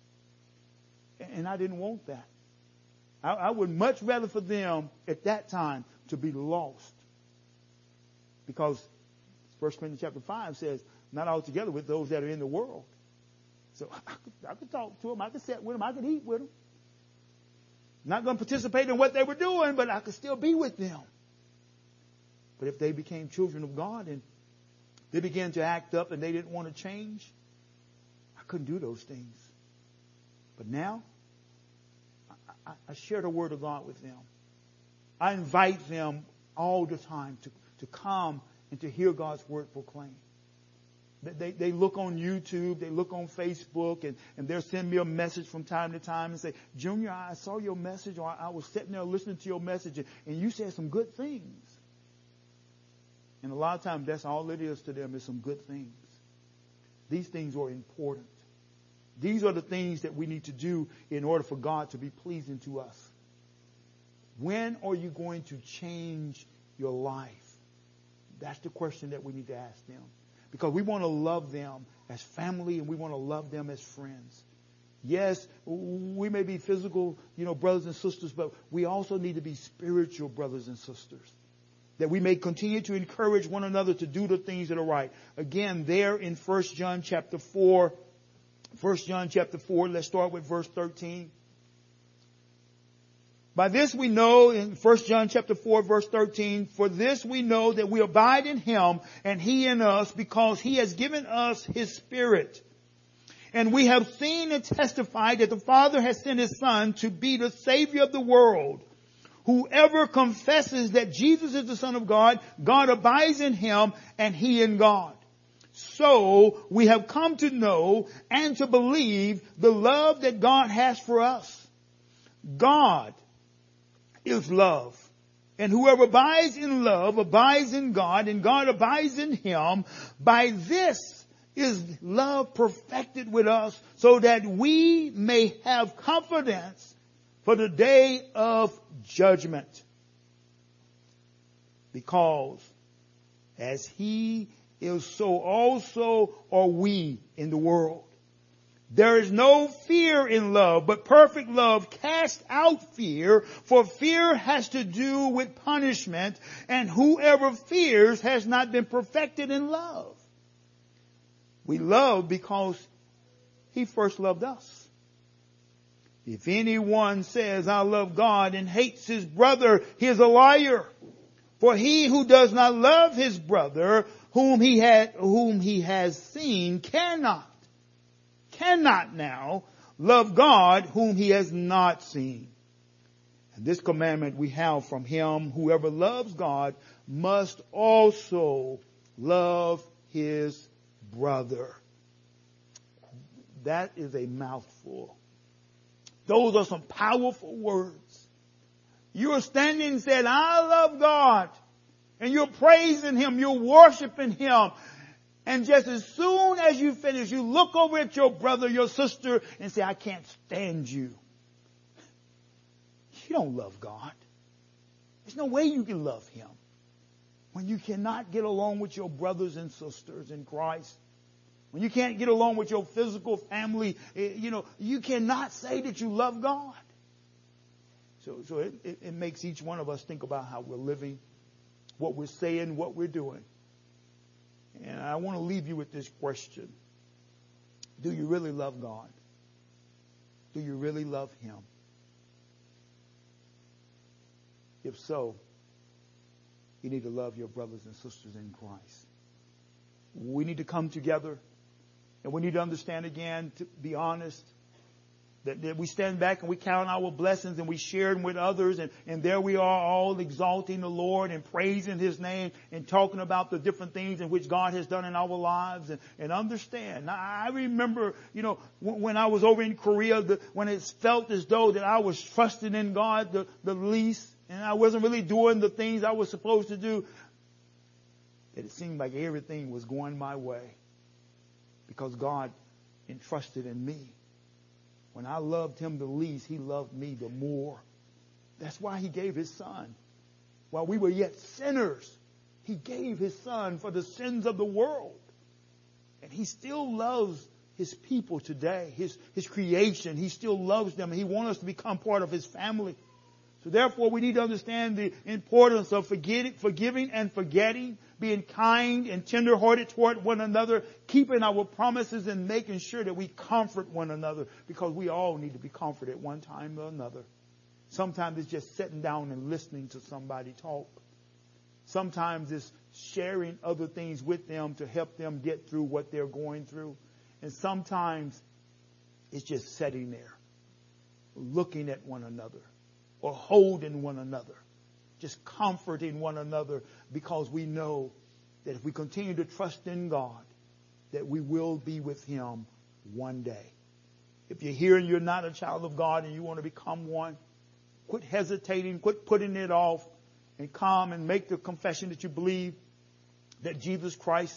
And I didn't want that. I, I would much rather for them at that time to be lost. Because First Corinthians chapter five says, not altogether with those that are in the world. So I could, I could talk to them. I could sit with them. I could eat with them. Not going to participate in what they were doing, but I could still be with them. But if they became children of God and they began to act up and they didn't want to change, I couldn't do those things. But now, I, I, I share the word of God with them. I invite them all the time to, to come and to hear God's word proclaimed. They, they look on YouTube, they look on Facebook, and, and they'll send me a message from time to time and say, Junior, I saw your message, or I, I was sitting there listening to your message, and you said some good things. And a lot of times that's all it is to them, is some good things. These things are important. These are the things that we need to do in order for God to be pleasing to us. When are you going to change your life? That's the question that we need to ask them. Because we want to love them as family and we want to love them as friends. Yes, we may be physical, you know, brothers and sisters, but we also need to be spiritual brothers and sisters. that we may continue to encourage one another to do the things that are right. Again, there in First John chapter four, First John chapter four, let's start with verse thirteen. By this we know in First John chapter four verse thirteen, for this we know that we abide in him and he in us, because he has given us his Spirit. And we have seen and testified that the Father has sent his Son to be the Savior of the world. Whoever confesses that Jesus is the Son of God, God abides in him and he in God. So we have come to know and to believe the love that God has for us. God is love. And whoever abides in love abides in God, and God abides in him. By this is love perfected with us, so that we may have confidence for the day of judgment. Because as he is, so also are we in the world. There is no fear in love, but perfect love casts out fear, for fear has to do with punishment, and whoever fears has not been perfected in love. We love because he first loved us. If anyone says, I love God, and hates his brother, he is a liar. For he who does not love his brother, whom he had, whom he has seen, cannot, cannot now love God, whom he has not seen. And this commandment we have from him: whoever loves God must also love his brother. That is a mouthful. Those are some powerful words. You are standing and said, I love God. And you're praising him. You're worshiping him. And just as soon as you finish, you look over at your brother, your sister, and say, I can't stand you. You don't love God. There's no way you can love him when you cannot get along with your brothers and sisters in Christ. When you can't get along with your physical family, you know, you cannot say that you love God. So, so it, it, it makes each one of us think about how we're living, what we're saying, what we're doing. And I want to leave you with this question. Do you really love God? Do you really love him? If so, you need to love your brothers and sisters in Christ. We need to come together, and we need to understand again, to be honest, that, that we stand back and we count our blessings and we share them with others, and, and there we are all exalting the Lord and praising his name and talking about the different things in which God has done in our lives, and, and understand. Now, I remember, you know, when, when I was over in Korea, the, when it felt as though that I was trusting in God the, the least, and I wasn't really doing the things I was supposed to do, that it seemed like everything was going my way because God entrusted in me. When I loved him the least, he loved me the more. That's why he gave his son. While we were yet sinners, he gave his son for the sins of the world. And he still loves his people today, his, his creation. He still loves them. He wants us to become part of his family. So therefore, we need to understand the importance of forgetting, forgiving and forgetting, being kind and tenderhearted toward one another, keeping our promises, and making sure that we comfort one another, because we all need to be comforted one time or another. Sometimes it's just sitting down and listening to somebody talk. Sometimes it's sharing other things with them to help them get through what they're going through. And sometimes it's just sitting there, looking at one another, or holding one another, just comforting one another, because we know that if we continue to trust in God, that we will be with him one day. If you're here and you're not a child of God and you want to become one, quit hesitating, quit putting it off, and come and make the confession that you believe that Jesus Christ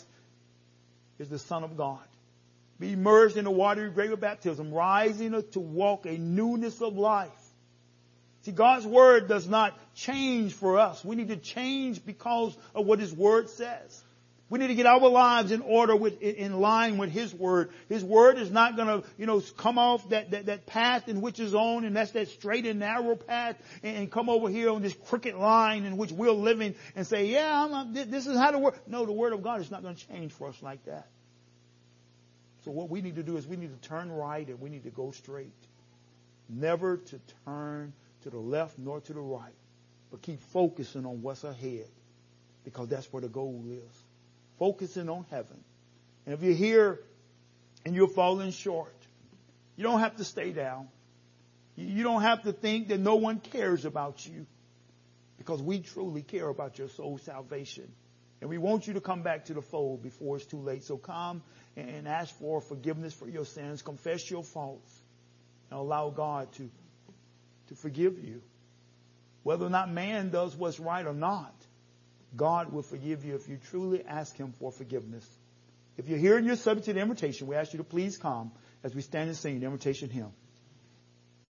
is the Son of God. Be immersed in the watery grave of baptism, rising to walk a newness of life. See, God's word does not change for us. We need to change because of what his word says. We need to get our lives in order with, in line with His Word. His Word is not going to, you know, come off that, that, that path in which is on, and that's that straight and narrow path, and, and come over here on this crooked line in which we're living and say, yeah, I'm not, this is how to work. No, the Word of God is not going to change for us like that. So what we need to do is we need to turn right and we need to go straight. Never to turn to the left nor to the right, but keep focusing on what's ahead, because that's where the goal is. Focusing on heaven. And if you're here and you're falling short, you don't have to stay down. You don't have to think that no one cares about you, because we truly care about your soul salvation. And we want you to come back to the fold before it's too late. So come and ask for forgiveness for your sins. Confess your faults. And allow God to, to forgive you. Whether or not man does what's right or not, God will forgive you if you truly ask Him for forgiveness. If you're here and you're subject to the invitation, we ask you to please come as we stand and sing the invitation hymn.